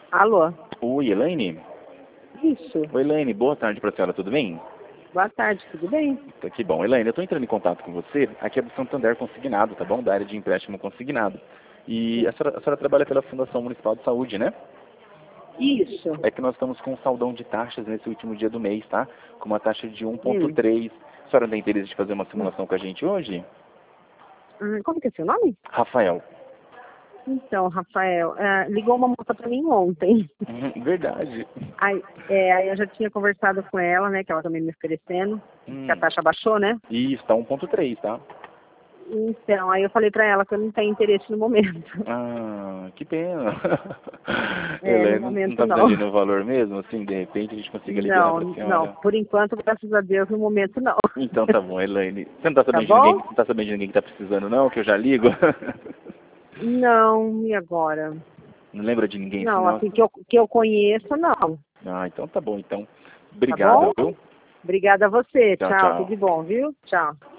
Alô? Oi, Elaine? Isso. Oi, Elaine, boa tarde pra senhora, tudo bem? Boa tarde, tudo bem? Tá, que bom. Elaine, eu tô entrando em contato com você, aqui é do Santander Consignado, tá bom? Da área de empréstimo consignado. E a senhora trabalha pela Fundação Municipal de Saúde, né? Isso. É que nós estamos com um saldão de taxas nesse último dia do mês, tá? Com uma taxa de Hum. 1,3. A senhora tem interesse de fazer uma simulação com a gente hoje? Como que é seu nome? Rafael. Então, Rafael, ligou uma moça para mim ontem. Verdade. Aí eu já tinha conversado com ela, né, que ela também me oferecendo, que a taxa baixou, né? Isso, tá 1,3, tá? Então, aí eu falei para ela que eu não tenho interesse no momento. Ah, que pena. No Elaine, não momento tá não. pedindo um valor mesmo? Assim, de repente a gente consiga liberar Não, pra não. senhora. Por enquanto, graças a Deus, no momento não. Então tá bom, Elaine. Você não tá Tá sabendo de ninguém, bom? não tá sabendo de ninguém que tá precisando não, que eu já ligo? Não, e agora? Não lembra de ninguém assim, Não, nossa? assim que eu conheço, não. Ah, então tá bom, então. Tá Obrigado, bom? viu? Obrigada a você. Tchau, Tchau, tudo tchau. de bom, viu? Tchau.